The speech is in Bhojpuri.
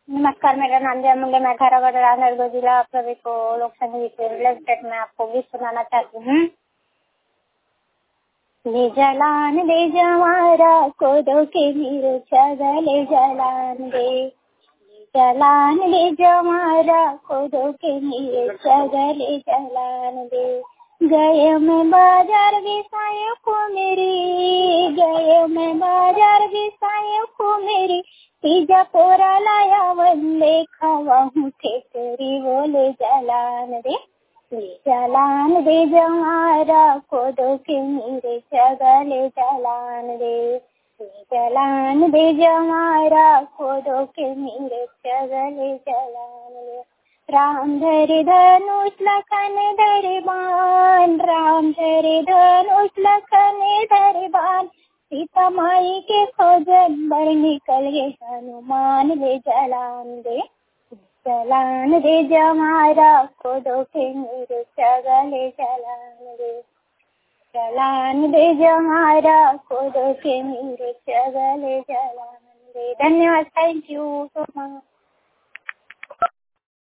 नमस्कार, मेरा नाम जय मुंडे, मैं खैरागढ़ राजनगर जिला प्रवेश को लोक संगीत से रिलेटेड मैं आपको गीत सुनाना चाहती हूँ। ले जलान दे जवारा को दो के मीर चगले जलान दे, जलान दे जवारा को दो के मीर चगले जलान दे। गए मैं बाजार बिसाए को मेरी, गए मैं बाजार बिसाए को मेरी, तीजा पोरा लाया वंदे खावा हूँ ठेकरी बोले जलान दे, जलान दे जवारा को दो के मेरे चगले जलान दे, जलान दे जवारा को दो के मेरे चगले जलान दे। राम धरे धनुष लखन धरे बाण, राम धरे धनुष लखन धरे बाण, सीता माई के खोजन बर निकल गए हनुमान। ले जलान दे, जलान दे जवारा को दो के मेरे चगले जलान दे, जलान दे जवारा को दो के मेरे चगले जलान दे। धन्यवाद, थैंक यू सो मच।